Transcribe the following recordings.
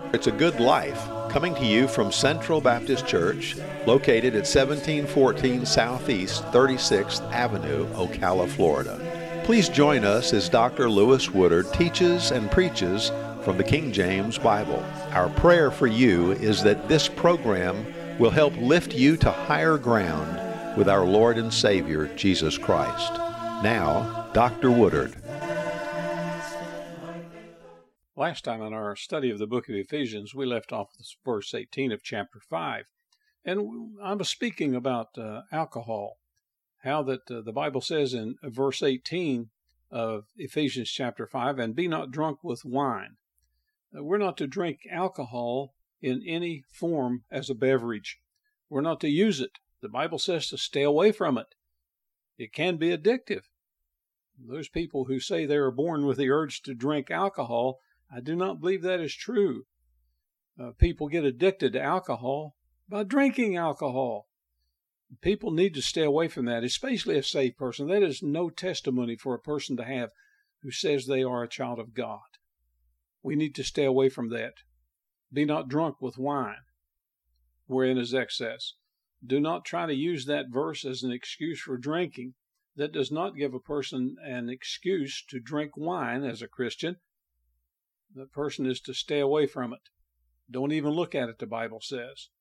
It's a Good Life, coming to you from Central Baptist Church, located at 1714 Southeast 36th Avenue, Ocala, Florida. Please join us as Dr. Lewis Woodard teaches and preaches from the King James Bible. Our prayer for you is that this program will help lift you to higher ground with our Lord and Savior, Jesus Christ. Now, Dr. Woodard. Last time in our study of the book of Ephesians, we left off with verse 18 of chapter 5. And I was speaking about alcohol, how that the Bible says in verse 18 of Ephesians chapter 5, and be not drunk with wine. We're not to drink alcohol in any form as a beverage. We're not to use it. The Bible says to stay away from it. It can be addictive. Those people who say they are born with the urge to drink alcohol, I do not believe that is true. People get addicted to alcohol by drinking alcohol. People need to stay away from that, especially a saved person. That is no testimony for a person to have who says they are a child of God. We need to stay away from that. Be not drunk with wine, wherein is excess. Do not try to use that verse as an excuse for drinking. That does not give a person an excuse to drink wine as a Christian. The person is to stay away from it. Don't even look at it, the Bible says.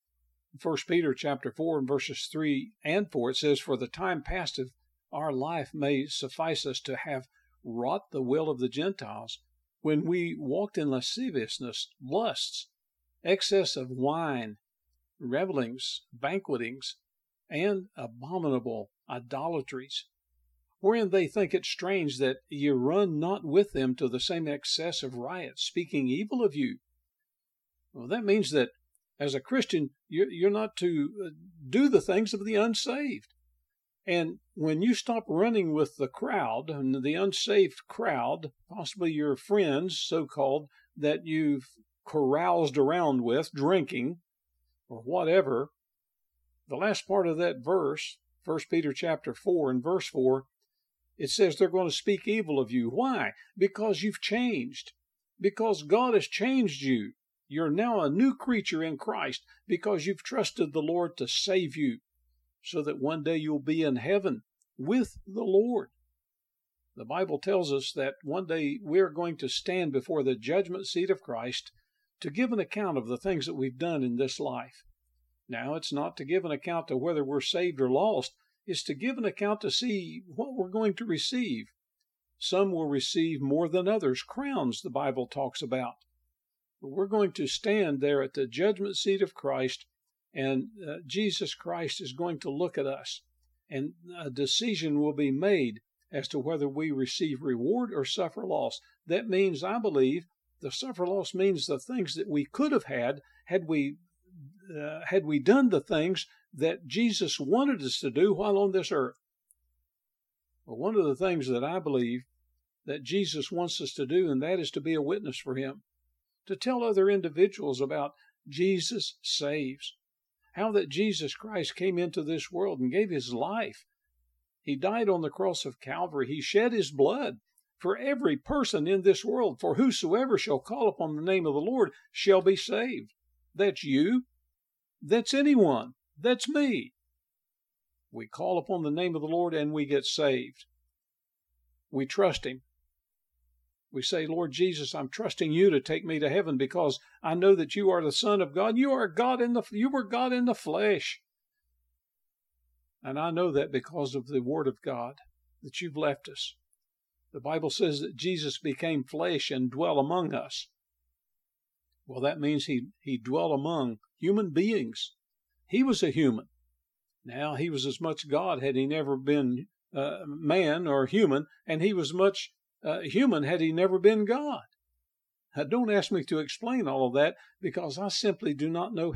1 Peter chapter 4 and verses 3 and 4, it says, for the time past of our life may suffice us to have wrought the will of the Gentiles, when we walked in lasciviousness, lusts, excess of wine, revelings, banquetings, and abominable idolatries, wherein they think it strange that ye run not with them to the same excess of riot, speaking evil of you. Well, that means that as a Christian, you're not to do the things of the unsaved. And when you stop running with the crowd, and the unsaved crowd, possibly your friends, so-called, that you've caroused around with, drinking, or whatever, the last part of that verse, 1 Peter chapter 4 and verse 4, it says they're going to speak evil of you. Why? Because you've changed. Because God has changed you. You're now a new creature in Christ because you've trusted the Lord to save you so that one day you'll be in heaven with the Lord. The Bible tells us that one day we're going to stand before the judgment seat of Christ to give an account of the things that we've done in this life. Now, it's not to give an account to whether we're saved or lost. It's to give an account to see what we're going to receive. Some will receive more than others. Crowns, the Bible talks about. But we're going to stand there at the judgment seat of Christ, and Jesus Christ is going to look at us, and a decision will be made as to whether we receive reward or suffer loss. That means, I believe, the suffer loss means the things that we could have had we done the things that Jesus wanted us to do while on this earth. Well, one of the things that I believe that Jesus wants us to do, and that is to be a witness for Him, to tell other individuals about Jesus saves, how that Jesus Christ came into this world and gave His life. He died on the cross of Calvary. He shed His blood for every person in this world. For whosoever shall call upon the name of the Lord shall be saved. That's you. That's anyone. That's me. We call upon the name of the Lord and we get saved. We trust Him. We say, Lord Jesus, I'm trusting You to take me to heaven because I know that You are the Son of God. You were God in the flesh. And I know that because of the Word of God that You've left us. The Bible says that Jesus became flesh and dwelt among us. Well, that means He dwelt among human beings. He was a human. Now, He was as much God had He never been man or human, and He was much human had He never been God. Don't ask me to explain all of that because I simply do not know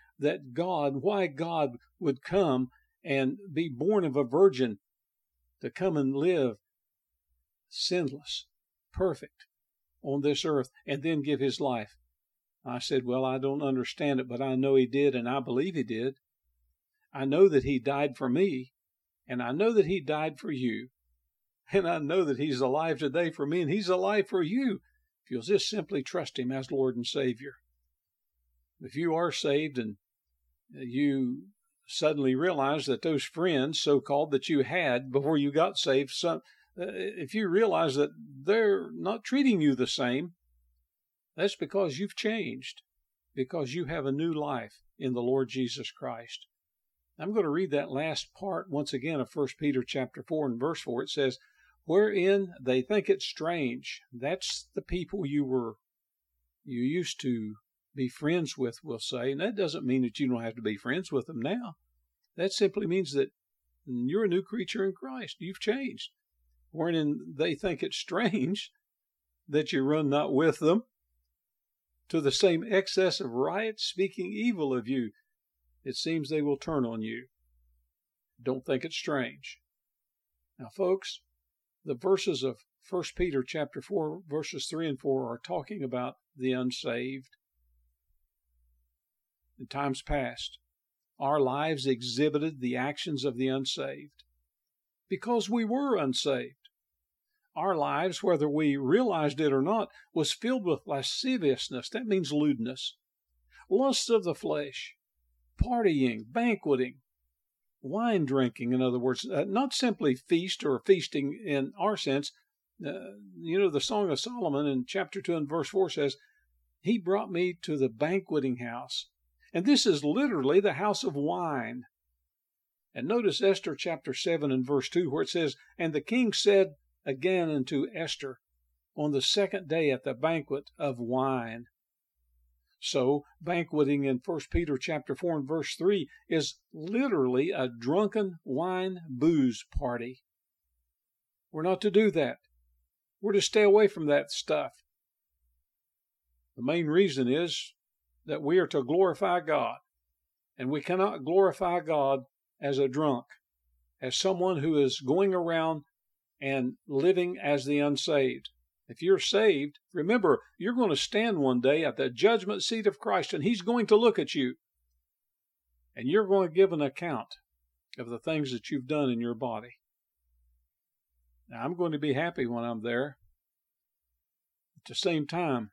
why God would come and be born of a virgin to come and live sinless, perfect on this earth and then give His life. I said, well, I don't understand it, but I know He did, and I believe He did. I know that He died for me, and I know that He died for you, and I know that He's alive today for me, and He's alive for you. if you'll just simply trust Him as Lord and Savior. If you are saved and you suddenly realize that those friends, so-called, that you had before you got saved, if you realize that they're not treating you the same, that's because you've changed, because you have a new life in the Lord Jesus Christ. I'm going to read that last part once again of 1 Peter chapter 4 and verse 4. It says, wherein they think it strange. That's the people you used to be friends with, we'll say. And that doesn't mean that you don't have to be friends with them now. That simply means that you're a new creature in Christ. You've changed. Wherein they think it strange that you run not with them to the same excess of riot, speaking evil of you. It seems they will turn on you. Don't think it strange. Now, folks, the verses of 1 Peter chapter 4, verses 3 and 4 are talking about the unsaved. In times past, our lives exhibited the actions of the unsaved because we were unsaved. Our lives, whether we realized it or not, was filled with lasciviousness. That means lewdness, lusts of the flesh, partying, banqueting, wine drinking, in other words, not simply feast or feasting in our sense. The Song of Solomon in chapter 2 and verse 4 says, He brought me to the banqueting house. And this is literally the house of wine. And notice Esther chapter 7 and verse 2 where it says, And the king said again unto Esther on the second day at the banquet of wine. So, banqueting in 1 Peter chapter 4 and verse 3 is literally a drunken wine booze party. We're not to do that. We're to stay away from that stuff. The main reason is that we are to glorify God. And we cannot glorify God as a drunk, as someone who is going around and living as the unsaved. If you're saved, remember, you're going to stand one day at the judgment seat of Christ, and He's going to look at you. And you're going to give an account of the things that you've done in your body. Now, I'm going to be happy when I'm there. At the same time,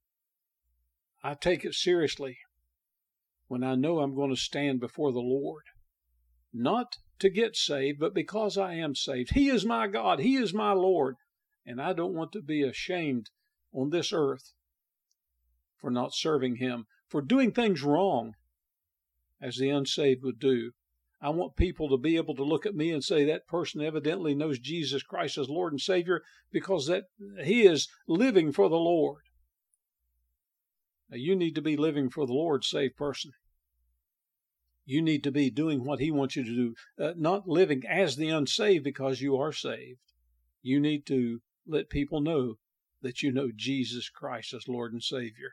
I take it seriously when I know I'm going to stand before the Lord. Not to get saved, but because I am saved. He is my God. He is my Lord. And I don't want to be ashamed on this earth for not serving Him, for doing things wrong as the unsaved would do. I want people to be able to look at me and say that person evidently knows Jesus Christ as Lord and Savior because that he is living for the Lord. Now, you need to be living for the Lord, saved person. You need to be doing what He wants you to do, not living as the unsaved because you are saved. You need to let people know that you know Jesus Christ as Lord and Savior.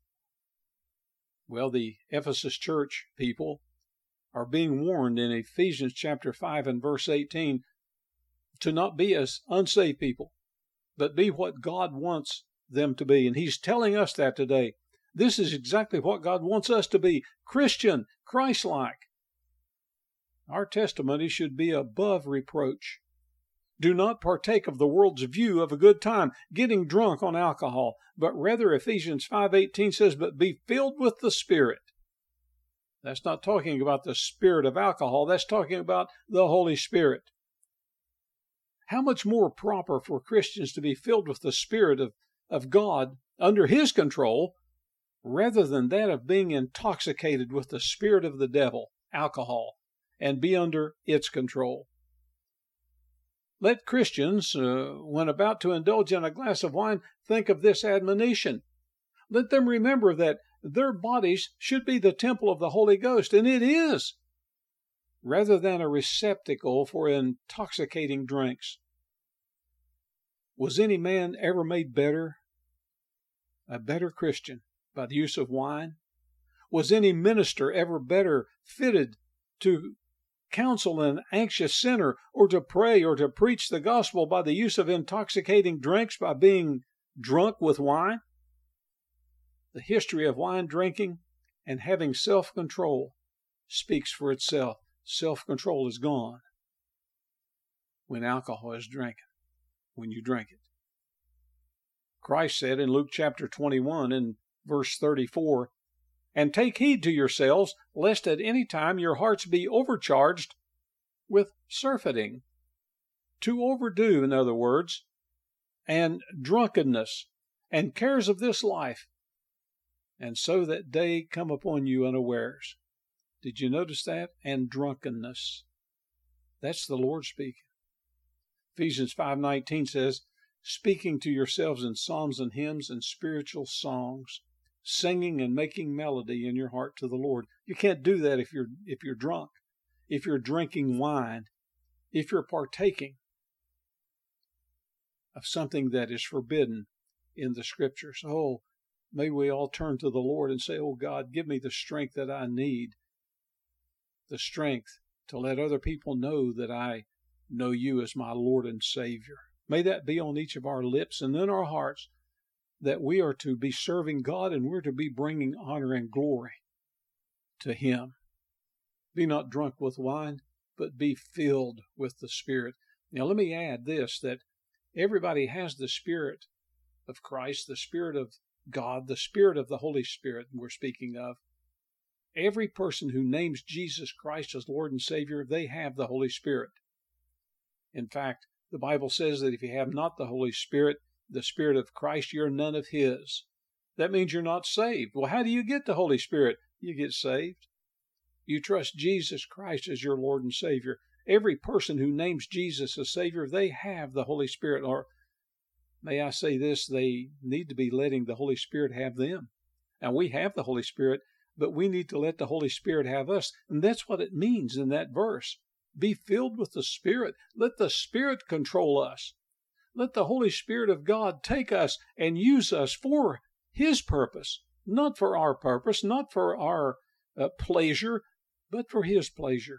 Well, the Ephesus church people are being warned in Ephesians chapter 5 and verse 18 to not be as unsaved people, but be what God wants them to be. And He's telling us that today. This is exactly what God wants us to be, Christian, Christ-like. Our testimony should be above reproach. Do not partake of the world's view of a good time, getting drunk on alcohol, but rather Ephesians 5:18 says, but be filled with the Spirit. That's not talking about the spirit of alcohol. That's talking about the Holy Spirit. How much more proper for Christians to be filled with the Spirit of God under His control rather than that of being intoxicated with the spirit of the devil, alcohol, and be under its control. Let Christians, when about to indulge in a glass of wine, think of this admonition. Let them remember that their bodies should be the temple of the Holy Ghost, and it is, rather than a receptacle for intoxicating drinks. Was any man ever made better, a better Christian, by the use of wine? Was any minister ever better fitted to counsel an anxious sinner, or to pray, or to preach the gospel by the use of intoxicating drinks, by being drunk with wine? The history of wine drinking and having self-control speaks for itself. Self-control is gone when alcohol is drinking, when you drink it. Christ said in Luke chapter 21 and verse 34, "And take heed to yourselves, lest at any time your hearts be overcharged with surfeiting." To overdo, in other words, and drunkenness, and cares of this life, and so that day come upon you unawares. Did you notice that? And drunkenness. That's the Lord speaking. Ephesians 5:19 says, "Speaking to yourselves in psalms and hymns and spiritual songs, singing and making melody in your heart to the Lord." You can't do that if you're drunk, if you're drinking wine, if you're partaking of something that is forbidden in the Scriptures. Oh, may we all turn to the Lord and say, "Oh God, give me the strength that I need, the strength to let other people know that I know you as my Lord and Savior." May that be on each of our lips and in our hearts, that we are to be serving God and we're to be bringing honor and glory to Him. Be not drunk with wine, but be filled with the Spirit. Now let me add this, that everybody has the Spirit of Christ, the Spirit of God, the Spirit of the Holy Spirit we're speaking of. Every person who names Jesus Christ as Lord and Savior, they have the Holy Spirit. In fact, the Bible says that if you have not the Holy Spirit, the Spirit of Christ, you're none of His. That means you're not saved. Well, how do you get the Holy Spirit? You get saved. You trust Jesus Christ as your Lord and Savior. Every person who names Jesus as Savior, they have the Holy Spirit. Or may I say this, they need to be letting the Holy Spirit have them. Now, we have the Holy Spirit, but we need to let the Holy Spirit have us. And that's what it means in that verse. Be filled with the Spirit. Let the Spirit control us. Let the Holy Spirit of God take us and use us for His purpose, not for our purpose, not for our pleasure, but for His pleasure.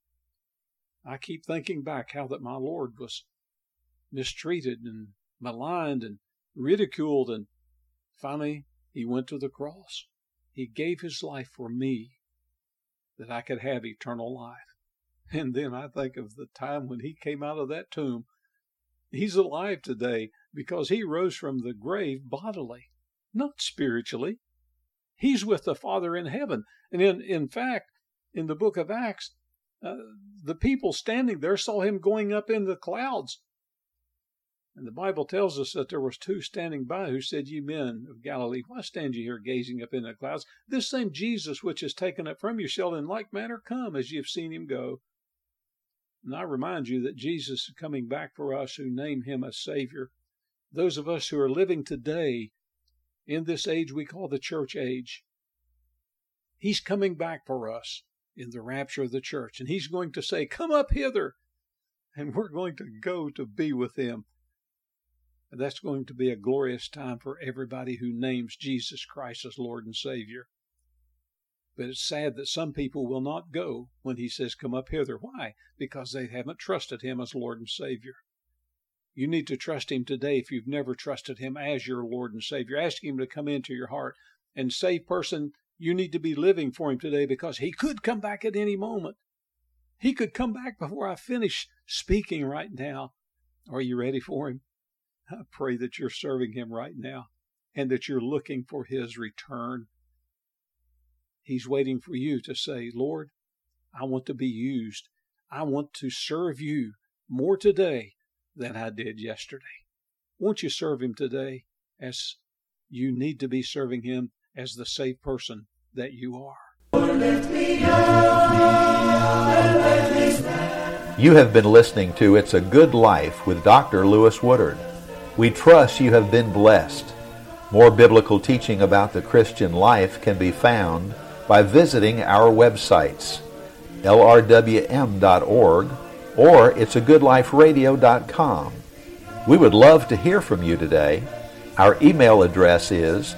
I keep thinking back how that my Lord was mistreated and maligned and ridiculed, and finally He went to the cross. He gave His life for me that I could have eternal life. And then I think of the time when He came out of that tomb. He's alive today because He rose from the grave bodily, not spiritually. He's with the Father in heaven. And in fact, in the book of Acts, the people standing there saw Him going up in the clouds. And the Bible tells us that there was two standing by who said, "Ye men of Galilee, why stand ye here gazing up in the clouds? This same Jesus which is taken up from you shall in like manner come as ye have seen Him go." And I remind you that Jesus is coming back for us who name Him as Savior. Those of us who are living today in this age we call the church age. He's coming back for us in the rapture of the church. And He's going to say, "Come up hither." And we're going to go to be with Him. And that's going to be a glorious time for everybody who names Jesus Christ as Lord and Savior. But it's sad that some people will not go when He says, "Come up hither." Why? Because they haven't trusted Him as Lord and Savior. You need to trust Him today if you've never trusted Him as your Lord and Savior. Ask Him to come into your heart. And saved person, you need to be living for Him today because He could come back at any moment. He could come back before I finish speaking right now. Are you ready for Him? I pray that you're serving Him right now and that you're looking for His return. He's waiting for you to say, "Lord, I want to be used. I want to serve you more today than I did yesterday." Won't you serve Him today as you need to be serving Him as the saved person that you are? You have been listening to It's a Good Life with Dr. Lewis Woodard. We trust you have been blessed. More biblical teaching about the Christian life can be found by visiting our websites, lrwm.org or it'sagoodliferadio.com. We would love to hear from you today. Our email address is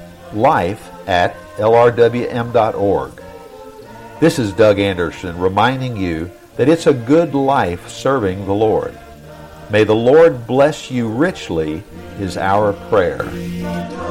life@lrwm.org. This is Doug Anderson reminding you that it's a good life serving the Lord. May the Lord bless you richly is our prayer.